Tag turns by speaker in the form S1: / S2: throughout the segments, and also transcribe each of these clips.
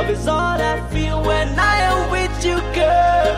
S1: Love is all I feel when I am with you, girl.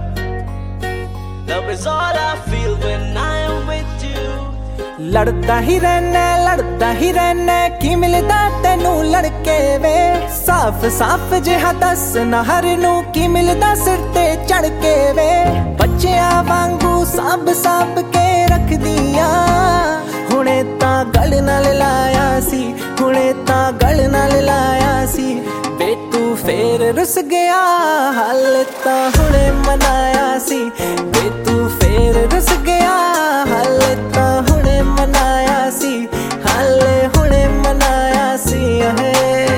S1: Love is all I feel when I am with you.
S2: लड़ता ही रहना की मिलदा तेनू लड़के वे साफ साफ जिहा दस नहर नू की मिलदा सिर ते चढ़ के वे बच्चियां वांगू सांभ सांभ के रख दिया हुणे तां गल नाल लाया सी हुणे तां गल नाल लाया सी वे तू फेर रुस गया हाल तां हुणे मनाया सी वे तू फेर रुस गया हाल तां हुणे मनाया सी हाले हुणे मनाया सी है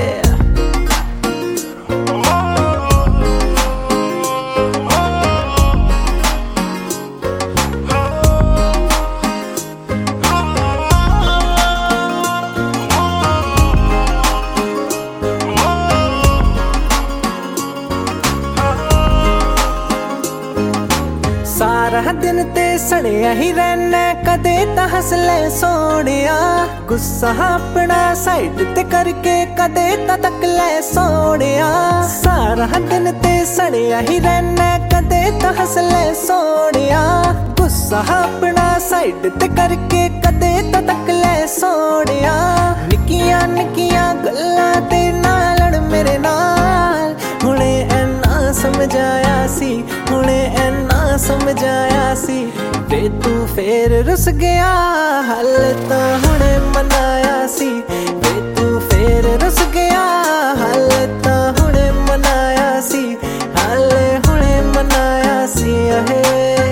S2: सारा दिन ते सड़िया ही रहना कदे तां हस ले सोनिया गुस्सा अपना साइड ते करके कदे तां तक ले सोनिया सारा दिन ते सड़िया ही रहना कदे तां हस ले सोनिया गुस्सा अपना साइड ते करके कदे तां तक ले सोनिया निक्कियां निक्कियां गल्लां ते नाल लड़ मेरे नाल हुणे ऐना समझाया सी हुणे ऐना समझाया सी वे तू फेर रुस गया हाल तां हुणे मनाया सी वे तू फेर रुस गया हाल तां हुणे मनाया सी हाल हुणे मनाया सी है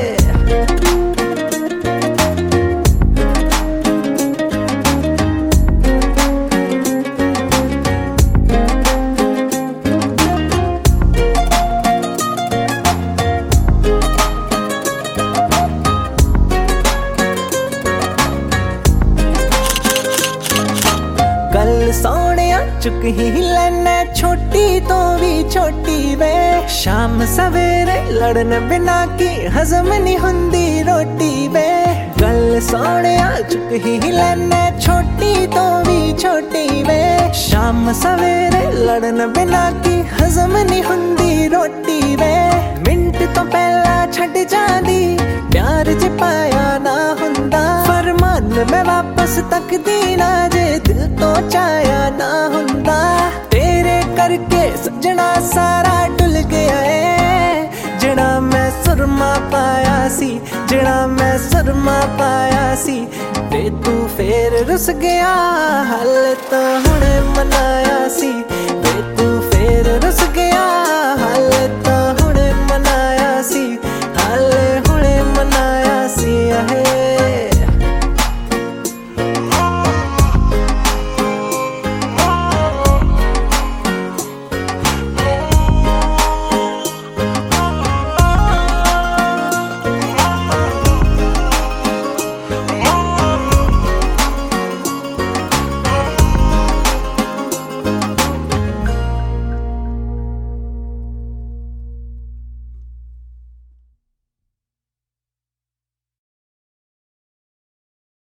S2: गल सोनिया चुक ही लेना छोटी तो भी छोटी वे शाम सवेरे लड़न बिना की हजम नहीं हुंदी रोटी वे गल सोनिया चुक ही लेना छोटी तो भी छोटी वे शाम सवेरे लड़न बिना की हजम नहीं हुंदी रोटी वे मिंट तो पहला छड़ जांदी प्यार ज पाया ना हुंदा फरमान मैं वापस तक दी ना जे दिल तो चाया ना हुंदा तेरे करके सजना सारा डुल गया है जिड़ा मैं सुरमा पाया सी जिड़ा मैं सुरमा पाया सी वे तू फेर रुस गया हाल तां हुणे मनाया सी वे